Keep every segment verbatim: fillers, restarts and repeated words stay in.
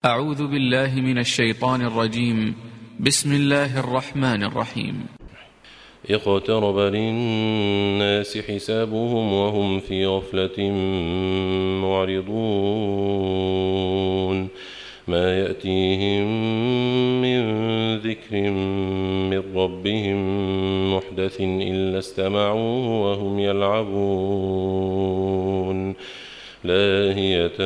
أعوذ بالله من الشيطان الرجيم. بسم الله الرحمن الرحيم. اقترب للناس حسابهم وهم في غفلة معرضون ما يأتيهم من ذكر من ربهم محدث إلا استمعوه وهم يلعبون لاهية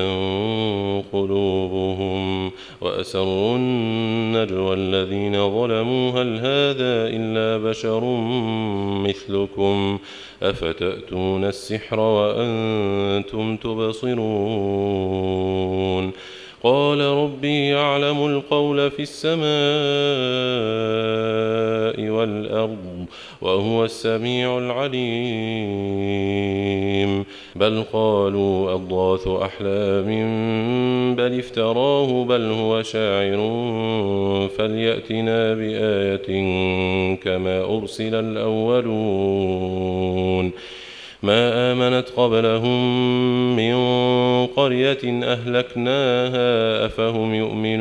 قلوبهم وأسروا النجوى الذين ظلموا هل هذا إلا بشر مثلكم أفتأتون السحر وأنتم تبصرون قال ربي يعلم القول في السماء والأرض وهو السميع العليم بل قالوا أضغاث أحلام بل افتراه بل هو شاعر فليأتنا بآية كما أرسل الأولون ما آمنت قبلهم من قرية أهلكناها أفهم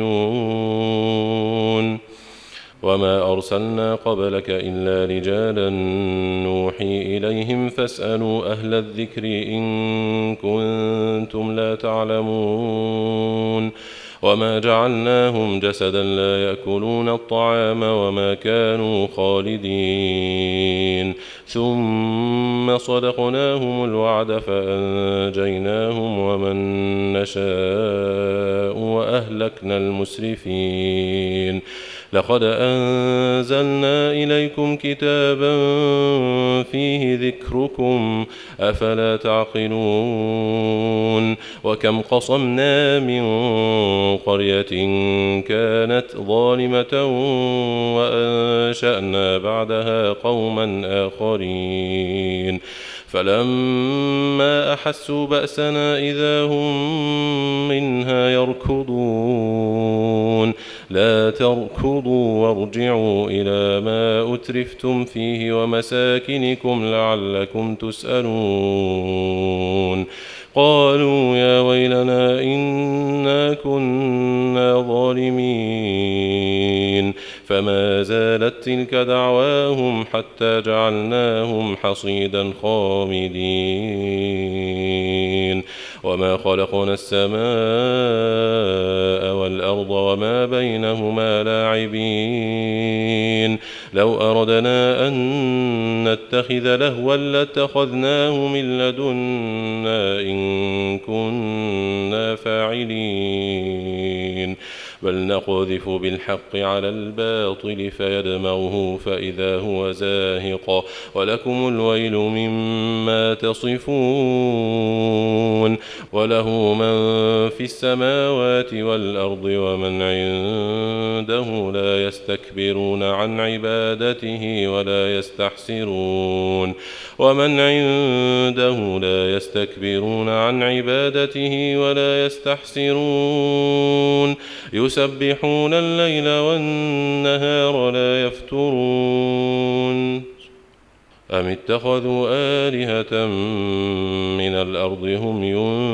يؤمنون وما أرسلنا قبلك إلا رجالا نوحي إليهم فاسألوا أهل الذكر إن كنتم لا تعلمون وما جعلناهم جسدا لا يأكلون الطعام وما كانوا خالدين ثم صدقناهم الوعد فأنجيناهم ومن نشاء وأهلكنا المسرفين لقد أنزلنا إليكم كتابا فيه ذكركم أفلا تعقلون وكم قصمنا من قرية كانت ظالمة وأنشأنا بعدها قوما آخرين فلما أحسوا بأسنا إذا هم منها يركضون لا تركضوا وارجعوا إلى ما أترفتم فيه ومساكنكم لعلكم تسألون قالوا يا ويلنا إنا كنا ظالمين فما زالت تلك دعواهم حتى جعلناهم حصيدا خامدين وما خلقنا السماء والأرض وما بينهما لاعبين لو أردنا أن نتخذ لهوا لاتخذناه من لدنا إن كنا فاعلين بل نقذف بالحق على الباطل فيدمغه فإذا هو زاهق ولكم الويل مما تصفون وله من في السماوات والأرض ومن عنده لا يستكبرون عن عبادته ولا يستحسرون ومن عنده لا يستكبرون عن عبادته ولا يستحسرون يسبحون الليل والنهار لا يفترون أم اتخذوا آلهة من الأرض هم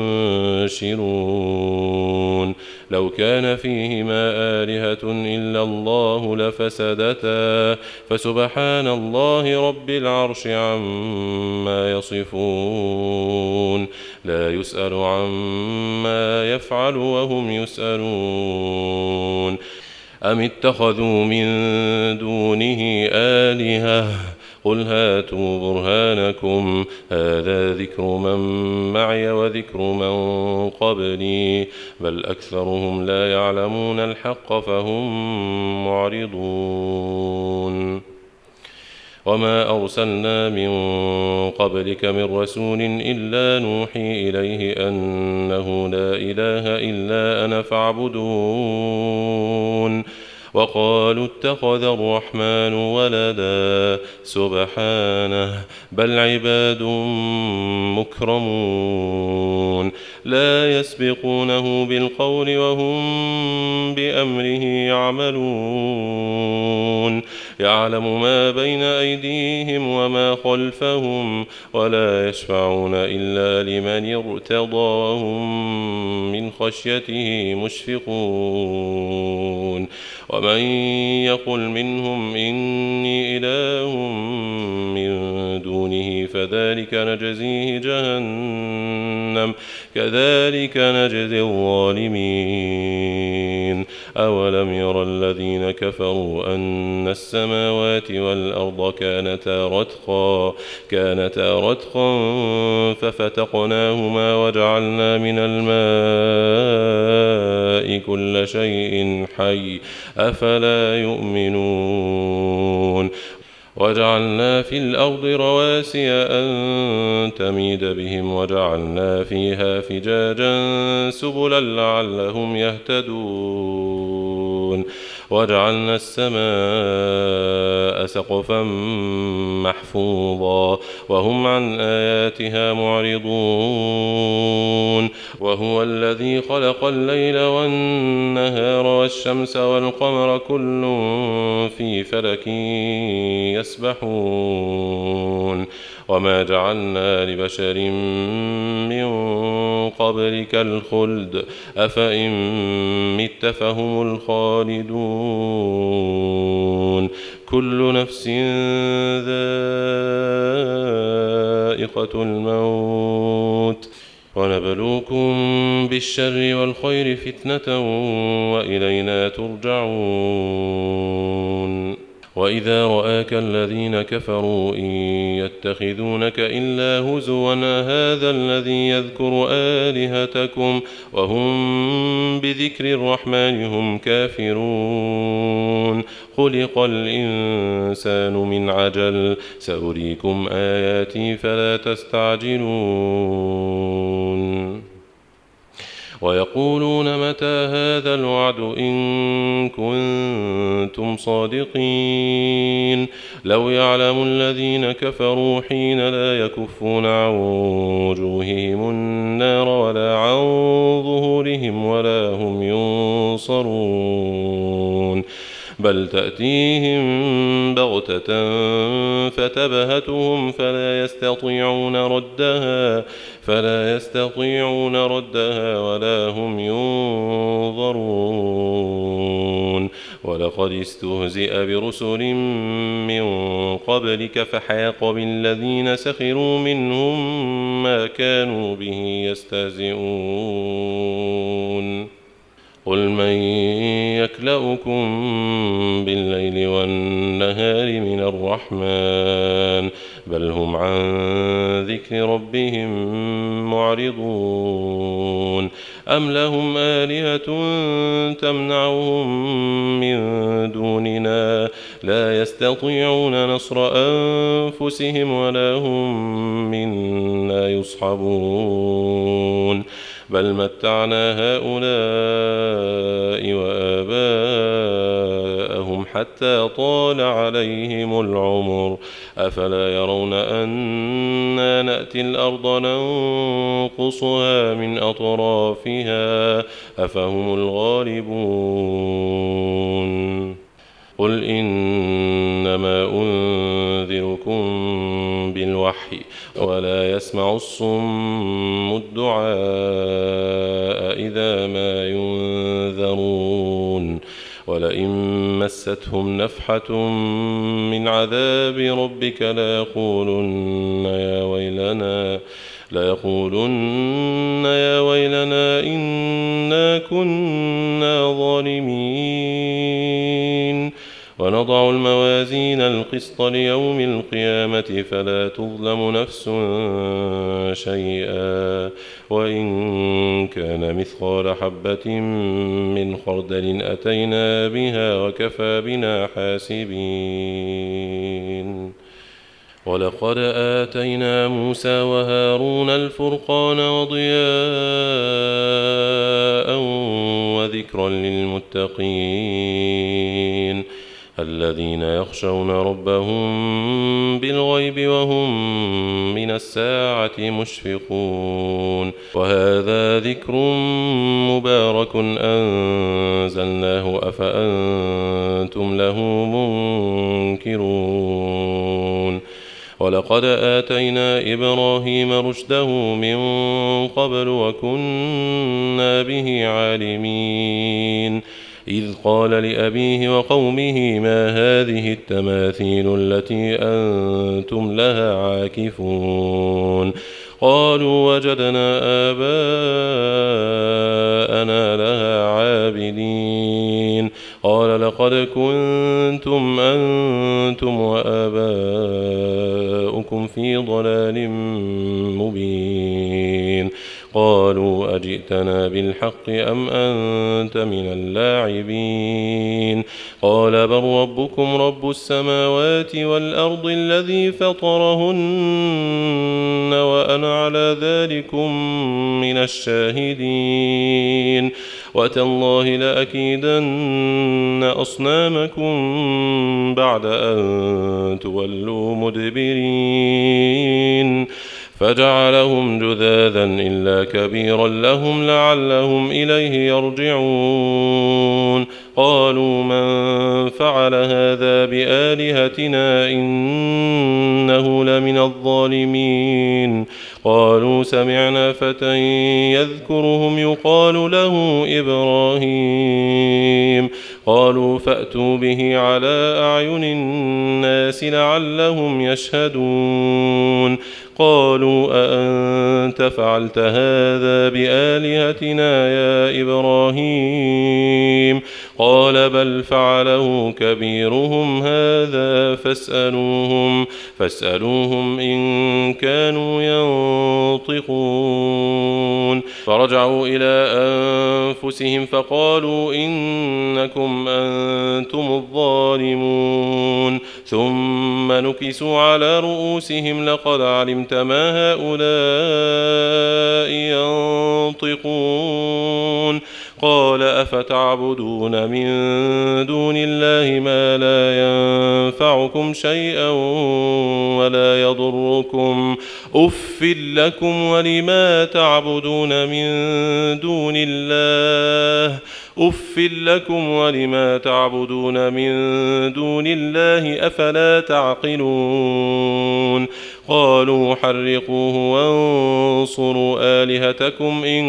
ينشرون لو كان فيهما آلهة إلا الله لفسدتا فسبحان الله رب العرش عما يصفون لا يسأل عما يفعل وهم يسألون أم اتخذوا من دونه آلهة قل هاتوا برهانكم هذا ذكر من معي وذكر من قبلي بل أكثرهم لا يعلمون الحق فهم معرضون وما أرسلنا من قبلك من رسول إلا نوحي إليه أنه لا إله إلا أنا فاعبدون وقالوا اتخذ الرحمن ولدا سبحانه بل عباد مكرمون لا يسبقونه بالقول وهم بأمره يعملون يعلم ما بين أيديهم وما خلفهم ولا يشفعون إلا لمن ارتضى وهم من خشيته مشفقون ومن يقل منهم إني إله من دونه فذلك نجزيه جهنم كذلك نجزي الظالمين أولم ير الذين كفروا أن السماوات والأرض كانتا رتقا كانتا رتقا ففتقناهما وجعلنا من الماء كل شيء حي أفلا يؤمنون وجعلنا في الأرض رواسي أن تميد بهم وجعلنا فيها فجاجا سبلا لعلهم يهتدون وجعلنا السماء سقفا محفوظا وهم عن آياتها معرضون وهو الذي خلق الليل والنهار والشمس والقمر كل في فلك يسبحون وما جعلنا لبشر من قبلك الخلد أفإن مت فهم الخالدون كل نفس ذائقة الموت ونبلوكم بالشر والخير فتنة وإلينا ترجعون وإذا رآك الذين كفروا إن يتخذونك إلا هزوا هذا الذي يذكر آلهتكم وهم بذكر الرحمن هم كافرون خلق الإنسان من عجل سأريكم آياتي فلا تستعجلون ويقولون متى هذا الوعد إن كنتم صادقين لو يعلم الذين كفروا حين لا يكفون عن وجوههم النار ولا عن ظهورهم ولا هم ينصرون بل تأتيهم بغتة فتبهتهم فلا يستطيعون ردها فلا يستطيعون ردها ولا هم ينظرون ولقد استهزئ برسل من قبلك فحاق بالذين سخروا منهم ما كانوا به يستهزئون قل من يكلؤكم بالليل والنهار من الرحمن بل هم عن ذكر ربهم معرضون أم لهم آلهة تمنعهم من دوننا لا يستطيعون نصر أنفسهم ولا هم منا يصحبون بل متعنا هؤلاء وآباءهم حتى طال عليهم العمر أفلا يرون أنا نأتي الأرض ننقصها من أطرافها أفهم الغالبون قل إنما أنذركم بالوحي ولا يسمع الصم الدعاء إذا ما ينذرون ولئن مستهم نفحة من عذاب ربك ليقولن يا ويلنا ليقولن يا ويلنا إنا كنا ظالمين ونضع الموازين القسط ليوم القيامة فلا تظلم نفس شيئا وإن كان مثقال حبة من خردل أتينا بها وكفى بنا حاسبين ولقد آتينا موسى وهارون الفرقان وضياء وذكرا للمتقين الذين يخشون ربهم بالغيب وهم من الساعة مشفقون وهذا ذكر مبارك أنزلناه أفأنتم أنتم له منكرون ولقد آتينا إبراهيم رشده من قبل وكنا به عالمين إذ قال لأبيه وقومه ما هذه التماثيل التي أنتم لها عاكفون قالوا وجدنا آباءنا لها عابدين قال لقد كنتم أنتم وآباؤكم في ضلال مبين قالوا أجئتنا بالحق أم أنت من اللاعبين قال بل ربكم رب السماوات والأرض الذي فطرهن وأنا على ذلكم من الشاهدين وتالله لأكيدن أصنامكم بعد أن تولوا مدبرين فجعلهم جذاذا إلا كبيرا لهم لعلهم إليه يرجعون قالوا من فعل هذا بآلهتنا إنه لمن الظالمين قالوا سمعنا فتى يذكرهم يقال له إبراهيم قالوا فأتوا به على أعين الناس لعلهم يشهدون قالوا أأنت فعلت هذا بآلهتنا يا إبراهيم قال بل فعله كبيرهم هذا فاسألوهم فاسألوهم إن كانوا ينطقون فرجعوا إلى أنفسهم فقالوا إنكم أنتم الظالمون ثم نكسوا على رؤوسهم لقد علمت ما هؤلاء ينطقون قال أفتعبدون من دون الله ما لا ينفعكم شيئا ولا يضركم أف لكم ولما تعبدون من دون الله أف لكم ولما تعبدون من دون الله أفلا تعقلون قالوا حرقوه وانصروا آلهتكم إن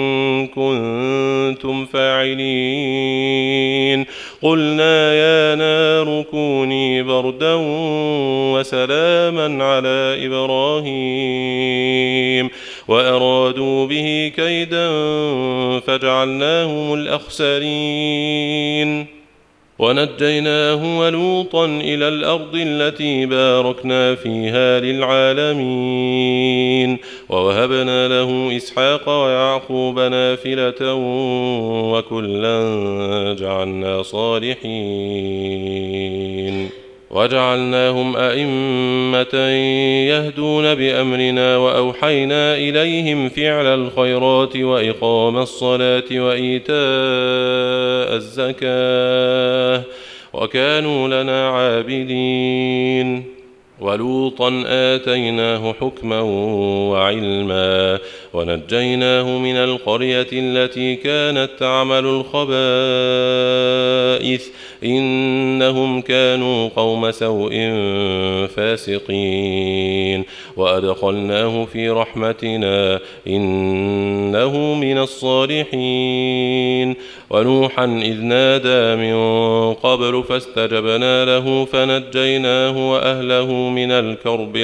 كنتم فاعلين قلنا يا نار كوني بردا وسلاما على إبراهيم وأرادوا به كيدا فجعلناهم الأخسرين ونجيناه ولوطا إلى الأرض التي باركنا فيها للعالمين ووهبنا له إسحاق ويعقوب نافلة وكلا جعلنا صالحين وجعلناهم أئمة يهدون بأمرنا وأوحينا إليهم فعل الخيرات وإقام الصلاة وإيتاء الزكاة وكانوا لنا عابدين ولوطا آتيناه حكما وعلما ونجيناه من القرية التي كانت تعمل الخبائث إنهم كانوا قوم سوء فاسقين وأدخلناه في رحمتنا إنه من الصالحين ونوحا إذ نادى من قبل فاستجبنا له فنجيناه وأهله من الكرب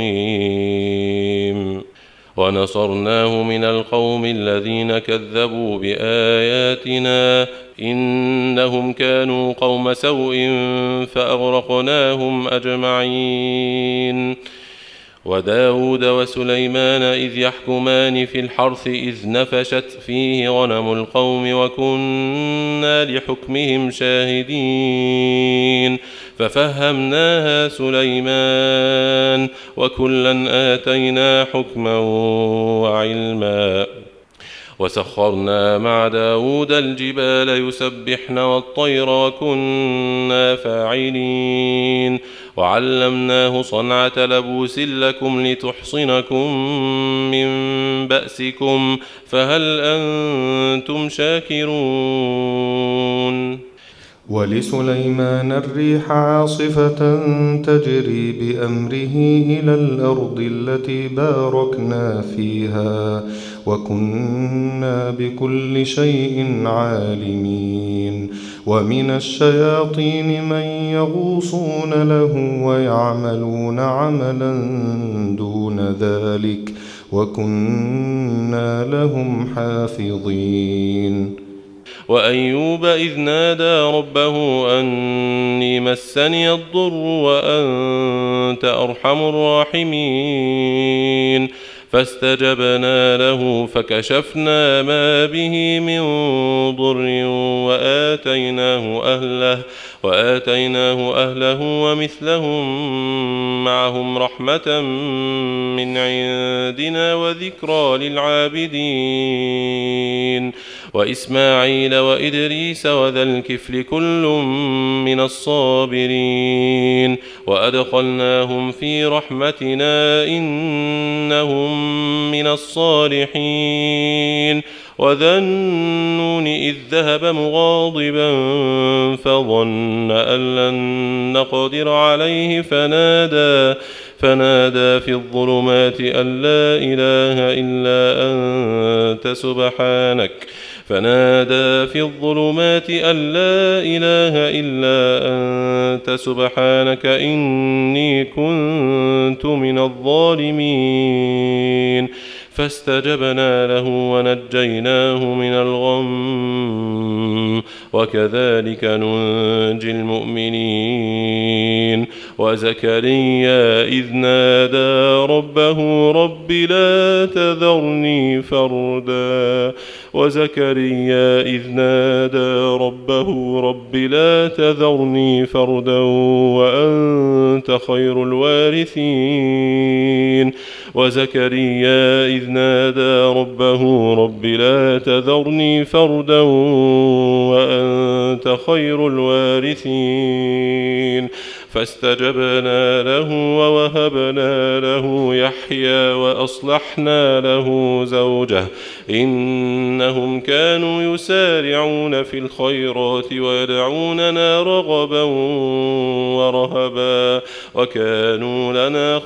العظيم ونصرناه من القوم الذين كذبوا بآياتنا إنهم كانوا قوم سوء فأغرقناهم أجمعين وداود وسليمان إذ يحكمان في الحرث إذ نفشت فيه غنم القوم وكنا لحكمهم شاهدين ففهمناها سليمان وكلا آتينا حكما وعلما وسخرنا مع داود الجبال يسبحن والطير وكنا فاعلين وعلمناه صنعة لبوس لكم لتحصنكم من بأسكم فهل أنتم شاكرون ولسليمان الريح عاصفة تجري بأمره إلى الأرض التي باركنا فيها وكنا بكل شيء عالمين. ومن الشياطين من يغوصون له ويعملون عملا دون ذلك وكنا لهم حافظين. وأيوب إذ نادى ربه أني مسني الضر وأنت أرحم الراحمين فاستجبنا له فكشفنا ما به من ضر وآتيناه أهله وآتيناه أهله ومثلهم معهم رحمة من عندنا وذكرى للعابدين. وإسماعيل وإدريس وذا الكفل كل من الصابرين وأدخلناهم في رحمتنا إنهم من الصالحين. وذا النون إذ ذهب مغاضبا فظن أن لن نقدر عليه فنادى فنادى في الظلمات أن لا إله إلا أنت سبحانك فنادى في الظلمات أن لا إله إلا أنت سبحانك إني كنت من الظالمين فاستجبنا له ونجيناه من الغم وكذلك ننجي المؤمنين. وزكريا إذ نادى ربه رب لا تذرني فردا وزكريا إذ نادى ربه رب لا تذرني فردا وأنت خير الوارثين. وزكريا إذ نادى ربه رب لا تذرني فردا وأنت خير الوارثين فاستجبنا له ووهبنا له يحيى وأصلحنا له زوجه إنهم كانوا يسارعون في الخيرات ويدعوننا رغبا ورهبا وكانوا لنا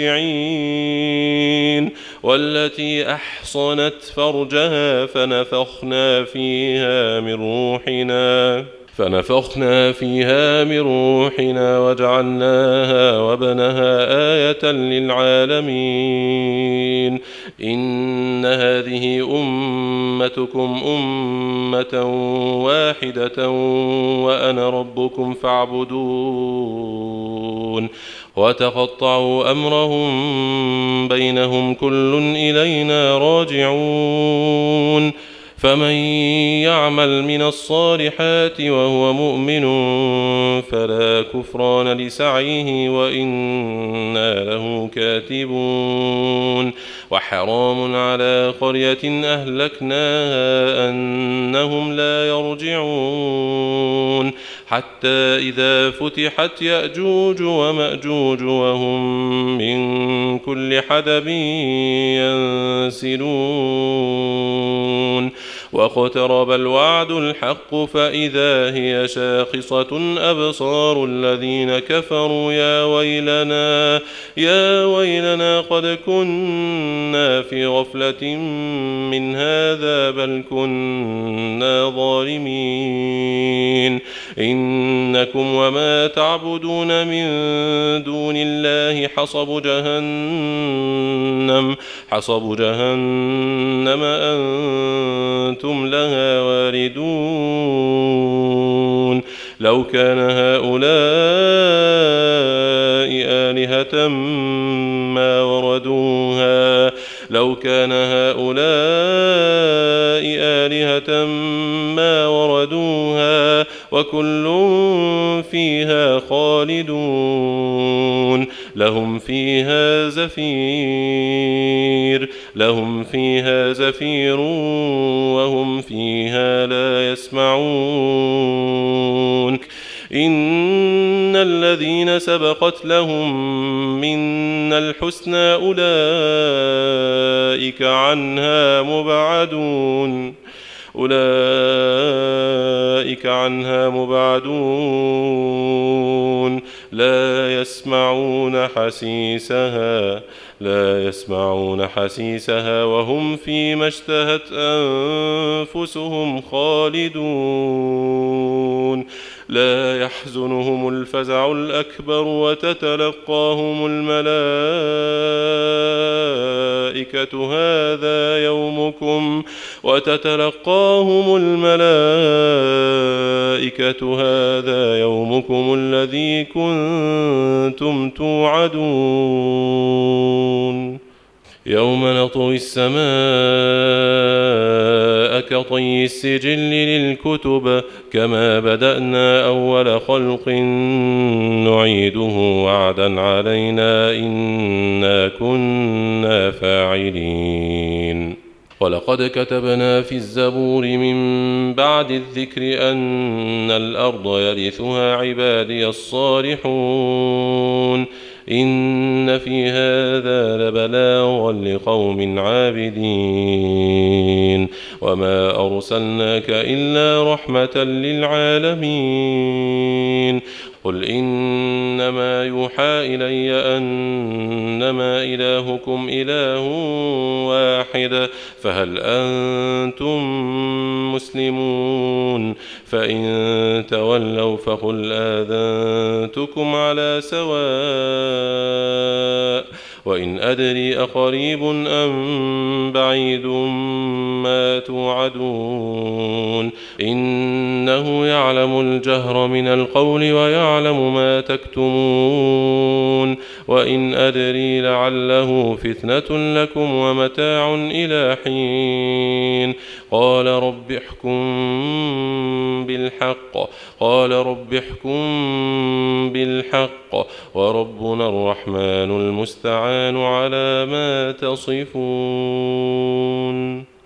خاشعين. والتي أحصنت فرجها فنفخنا فيها من روحنا فنفخنا فيها من روحنا وجعلناها وابنها آية للعالمين. إن هذه أمتكم أمة واحدة وأنا ربكم فاعبدون. وتقطعوا أمرهم بينهم كل إلينا راجعون. فمن يعمل من الصالحات وهو مؤمن فلا كفران لسعيه وإنا له كاتبون. وحرام على قرية أهلكناها أنهم لا يرجعون حتى إذا فتحت يأجوج ومأجوج وهم من كل حدب ينسلون. واقترب الوعد الحق فإذا هي شاخصة أبصار الذين كفروا يا ويلنا يا ويلنا قد كنا في غفلة من هذا بل كنا ظالمين. إنكم وما تعبدون من دون الله حصب جهنم حصب جهنم أنتم لها واردون. لو كان هؤلاء آلهة ما وردوها لو كان هؤلاء آلهة ما وردوها وكل فيها خالدون. لهم فيها زفير لهم فيها زفير وهم فيها لا يسمعون. إن الذين سبقت لهم منا الحسنى أولئك عنها مبعدون أولئك عنها مبعدون لا يسمعون حسيسها لا يسمعون حسيسها وهم فيما اشتهت أنفسهم خالدون لا يحزنهم الفزع الأكبر وتتلقاهم الملائكة هذا يومكم وتتلقاهم الملائكة هذا يومكم الذي كنتم توعدون يوم نطوي السماء كطي السجل للكتب كما بدأنا أول خلق نعيده وعدا علينا إنا كنا فاعلين ولقد كتبنا في الزبور من بعد الذكر أن الأرض يرثها عبادي الصالحون إن في هذا لبلاغا لقوم عابدين وما أرسلناك إلا رحمة للعالمين قل إنما يوحى إلي أنما إلهكم إله واحد فهل أنتم مسلمون فإن تولوا فقل آذنتكم على سواء وإن أدري أقريب أم بعيد ما توعدون إنه يعلم الجهر من القول ويعلم ما تكتمون وإن أدري لعله فتنة لكم ومتاع إلى حين قال رب احكم بالحق قال رب احكم بالحق وربنا الرحمن المستعان على ما تصفون.